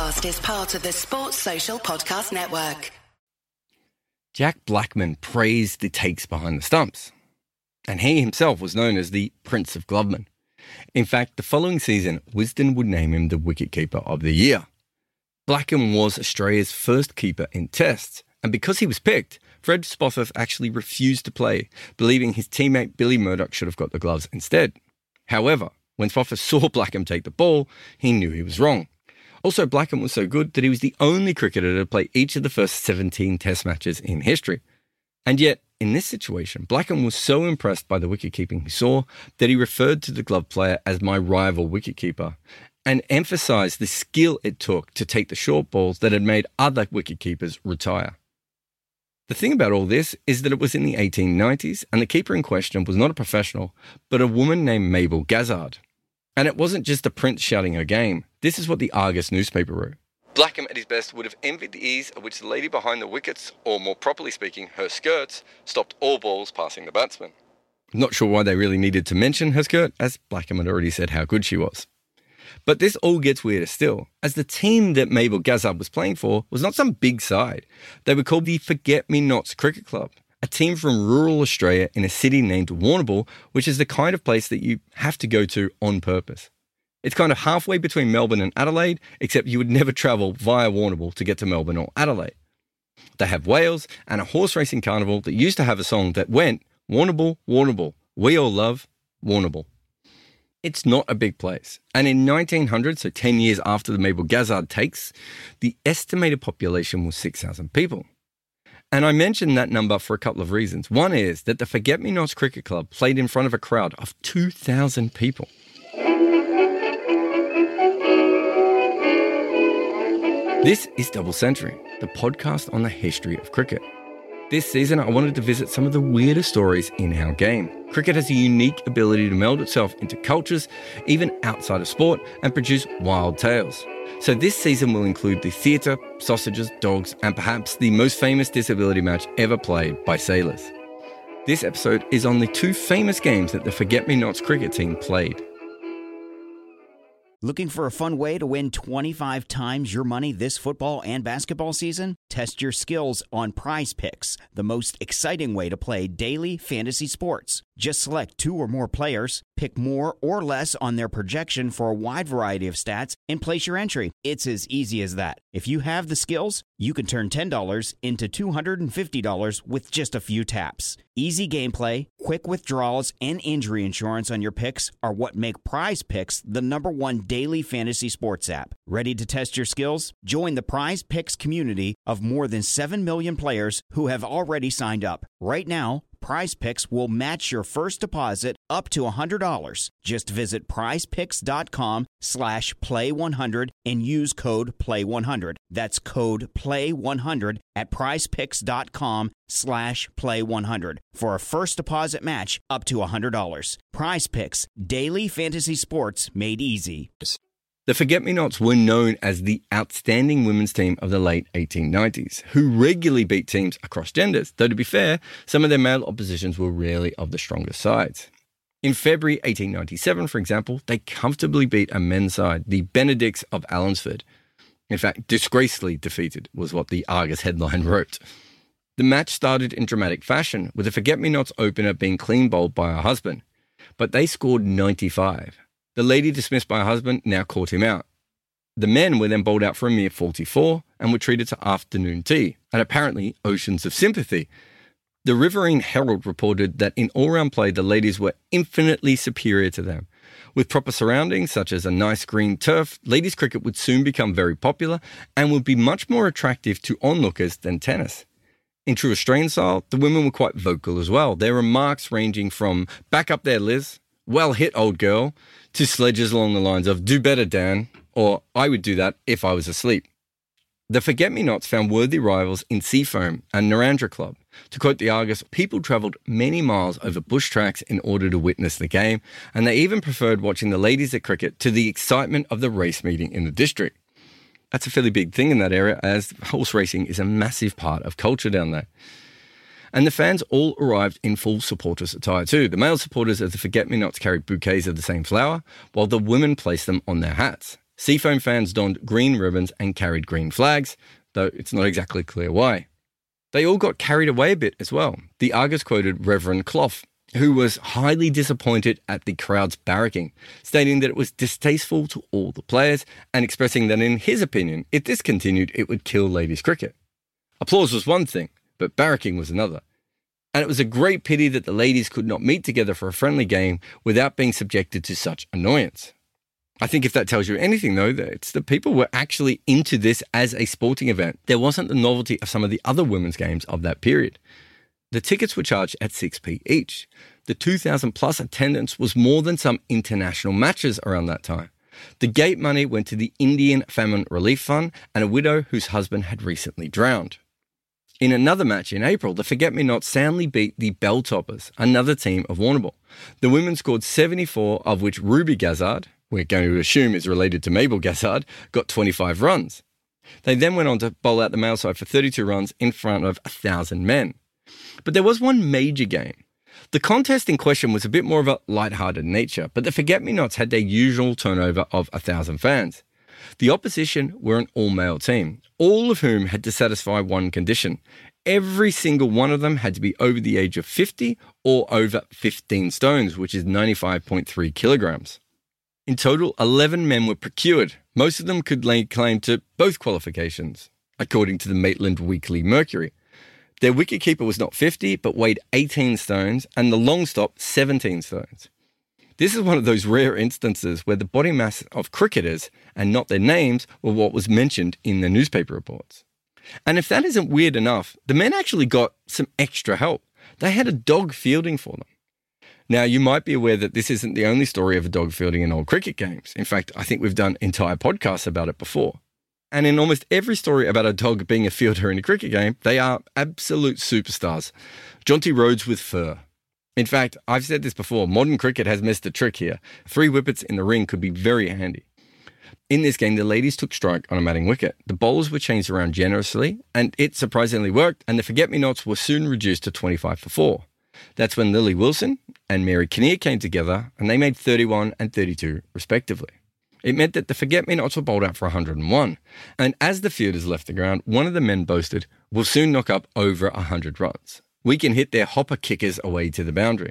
podcast is part of the Sports Social Podcast Network. Jack Blackman praised the takes behind the stumps, and he himself was known as the Prince of Gloveman. In fact, the following season, Wisden would name him the wicketkeeper of the year. Blackham was Australia's first keeper in tests, and because he was picked, Fred Spofforth actually refused to play, believing his teammate Billy Murdoch should have got the gloves instead. However, when Spofforth saw Blackham take the ball, he knew he was wrong. Also, Blackham was so good that he was the only cricketer to play each of the first 17 test matches in history. And yet, in this situation, Blackham was so impressed by the wicketkeeping he saw that he referred to the glove player as my rival wicketkeeper and emphasised the skill it took to take the short balls that had made other wicketkeepers retire. The thing about all this is that it was in the 1890s and the keeper in question was not a professional, but a woman named Mabel Gazzard. And it wasn't just the prince shouting her game. This is what the Argus newspaper wrote. Blackham at his best would have envied the ease at which the lady behind the wickets, or more properly speaking, her skirts, stopped all balls passing the batsman. Not sure why they really needed to mention her skirt, as Blackham had already said how good she was. But this all gets weirder still, as the team that Mabel Gazzard was playing for was not some big side. They were called the Forget-Me-Nots Cricket Club, a team from rural Australia in a city named Warrnambool, which is the kind of place that you have to go to on purpose. It's kind of halfway between Melbourne and Adelaide, except you would never travel via Warrnambool to get to Melbourne or Adelaide. They have whales and a horse racing carnival that used to have a song that went, Warrnambool, Warrnambool, we all love Warrnambool. It's not a big place. And in 1900, so 10 years after the Mabel Gazzard takes, the estimated population was 6,000 people. And I mention that number for a couple of reasons. One is that the Forget-Me-Nots Cricket Club played in front of a crowd of 2,000 people. This is Double Century, the podcast on the history of cricket. This season, I wanted to visit some of the weirdest stories in our game. Cricket has a unique ability to meld itself into cultures, even outside of sport, and produce wild tales. So this season will include the theatre, sausages, dogs, and perhaps the most famous disability match ever played by sailors. This episode is on the two famous games that the Forget-Me-Nots cricket team played. Looking for a fun way to win 25 times your money this football and basketball season? Test your skills on Prize Picks, the most exciting way to play daily fantasy sports. Just select 2 or more players, pick more or less on their projection for a wide variety of stats, and place your entry. It's as easy as that. If you have the skills, you can turn $10 into $250 with just a few taps. Easy gameplay, quick withdrawals, and injury insurance on your picks are what make Prize Picks the #1 daily fantasy sports app. Ready to test your skills? Join the Prize Picks community of more than 7 million players who have already signed up. Right now, Prize Picks will match your first deposit up to $100. Just visit prizepicks.com/play100 and use code PLAY100. That's code PLAY100 at prizepicks.com/play100 for a first deposit match up to $100. Prize Picks, daily fantasy sports made easy. The Forget-Me-Nots were known as the outstanding women's team of the late 1890s, who regularly beat teams across genders, though to be fair, some of their male oppositions were rarely of the strongest sides. In February 1897, for example, they comfortably beat a men's side, the Benedicts of Allansford. In fact, disgracefully defeated was what the Argus headline wrote. The match started in dramatic fashion, with the Forget-Me-Nots opener being clean bowled by her husband, but they scored 95. The lady dismissed by her husband now caught him out. The men were then bowled out for a mere 44 and were treated to afternoon tea and apparently oceans of sympathy. The Riverine Herald reported that in all-round play, the ladies were infinitely superior to them. With proper surroundings, such as a nice green turf, ladies cricket would soon become very popular and would be much more attractive to onlookers than tennis. In true Australian style, the women were quite vocal as well, their remarks ranging from "back up there, Liz," "well hit, old girl," to sledges along the lines of "do better, Dan," or "I would do that if I was asleep." The Forget-Me-Nots found worthy rivals in Seafoam and Narrandera Club. To quote the Argus, people travelled many miles over bush tracks in order to witness the game, and they even preferred watching the ladies at cricket to the excitement of the race meeting in the district. That's a fairly big thing in that area, as horse racing is a massive part of culture down there. And the fans all arrived in full supporters attire too. The male supporters of the Forget-Me-Nots carried bouquets of the same flower, while the women placed them on their hats. Seafoam fans donned green ribbons and carried green flags, though it's not exactly clear why. They all got carried away a bit as well. The Argus quoted Reverend Clough, who was highly disappointed at the crowd's barracking, stating that it was distasteful to all the players and expressing that in his opinion, if this continued, it would kill ladies cricket. Applause was one thing, but barracking was another. And it was a great pity that the ladies could not meet together for a friendly game without being subjected to such annoyance. I think if that tells you anything, though, that it's the people were actually into this as a sporting event. There wasn't the novelty of some of the other women's games of that period. The tickets were charged at 6p each. The 2,000 plus attendance was more than some international matches around that time. The gate money went to the Indian Famine Relief Fund and a widow whose husband had recently drowned. In another match in April, the Forget-Me-Nots soundly beat the Belltoppers, another team of Warrnambool. The women scored 74, of which Ruby Gazzard, we're going to assume is related to Mabel Gazzard, got 25 runs. They then went on to bowl out the male side for 32 runs in front of 1,000 men. But there was one major game. The contest in question was a bit more of a light-hearted nature, but the Forget-Me-Nots had their usual turnover of 1,000 fans. The opposition were an all-male team, all of whom had to satisfy one condition. Every single one of them had to be over the age of 50 or over 15 stones, which is 95.3 kilograms. In total, 11 men were procured. Most of them could lay claim to both qualifications, according to the Maitland Weekly Mercury. Their wicketkeeper was not 50, but weighed 18 stones, and the long stop 17 stones. This is one of those rare instances where the body mass of cricketers, and not their names, were what was mentioned in the newspaper reports. And if that isn't weird enough, the men actually got some extra help. They had a dog fielding for them. Now, you might be aware that this isn't the only story of a dog fielding in old cricket games. In fact, I think we've done entire podcasts about it before. And in almost every story about a dog being a fielder in a cricket game, they are absolute superstars. Jaunty Rhodes with fur. In fact, I've said this before, modern cricket has missed a trick here. 3 wickets in the ring could be very handy. In this game, the ladies took strike on a matting wicket. The bowlers were changed around generously, and it surprisingly worked, and the Forget-Me-Nots were soon reduced to 25 for 4. That's when Lily Wilson and Mary Kinnear came together, and they made 31 and 32 respectively. It meant that the Forget-Me-Nots were bowled out for 101, and as the fielders left the ground, one of the men boasted, "We'll soon knock up over 100 runs. We can hit their hopper kickers away to the boundary."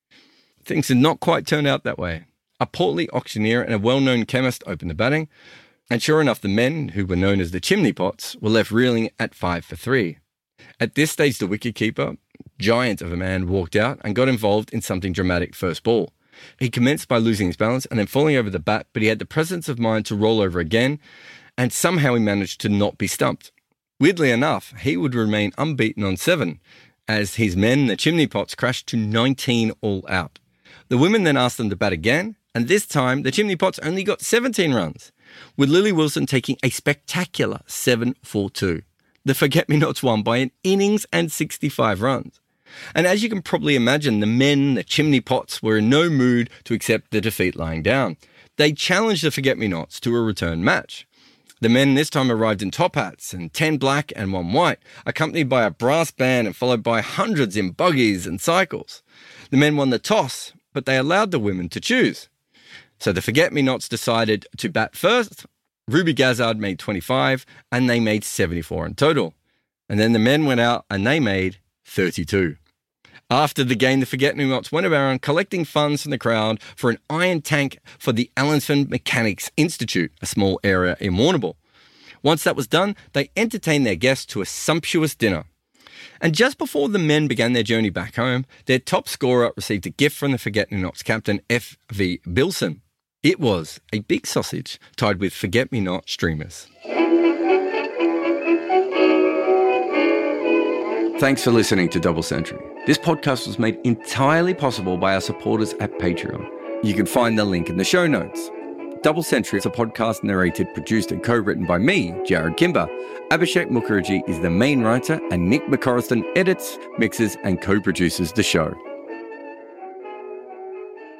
Things did not quite turn out that way. A portly auctioneer and a well-known chemist opened the batting, and sure enough, the men, who were known as the Chimney Pots, were left reeling at 5 for 3. At this stage, the wicketkeeper, giant of a man, walked out and got involved in something dramatic first ball. He commenced by losing his balance and then falling over the bat, but he had the presence of mind to roll over again, and somehow he managed to not be stumped. Weirdly enough, he would remain unbeaten on 7, as his men, the Chimney Pots, crashed to 19 all out. The women then asked them to bat again, and this time the Chimney Pots only got 17 runs, with Lily Wilson taking a spectacular 7 for 2. The Forget-Me-Nots won by an innings and 65 runs. And as you can probably imagine, the men, the Chimney Pots, were in no mood to accept the defeat lying down. They challenged the Forget-Me-Nots to a return match. The men this time arrived in top hats and 10 black and 1 white, accompanied by a brass band and followed by hundreds in buggies and cycles. The men won the toss, but they allowed the women to choose. So the Forget-Me-Nots decided to bat first. Ruby Gazzard made 25, and they made 74 in total. And then the men went out and they made 32. After the game, the Forget-Me-Nots went around collecting funds from the crowd for an iron tank for the Allansford Mechanics Institute, a small area in Warrnambool. Once that was done, they entertained their guests to a sumptuous dinner. And just before the men began their journey back home, their top scorer received a gift from the Forget-Me-Nots captain, F.V. Bilson. It was a big sausage tied with Forget-Me-Not streamers. Thanks for listening to Double Century. This podcast was made entirely possible by our supporters at Patreon. You can find the link in the show notes. Double Century is a podcast narrated, produced and co-written by me, Jared Kimber. Abhishek Mukherjee is the main writer and Nick McCorriston edits, mixes and co-produces the show.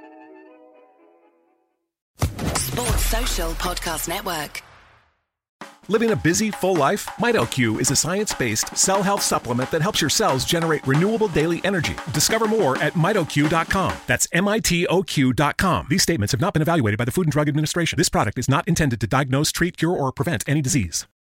Sports Social Podcast Network. Living a busy, full life? MitoQ is a science-based cell health supplement that helps your cells generate renewable daily energy. Discover more at mitoq.com. That's MITOQ.com. These statements have not been evaluated by the Food and Drug Administration. This product is not intended to diagnose, treat, cure, or prevent any disease.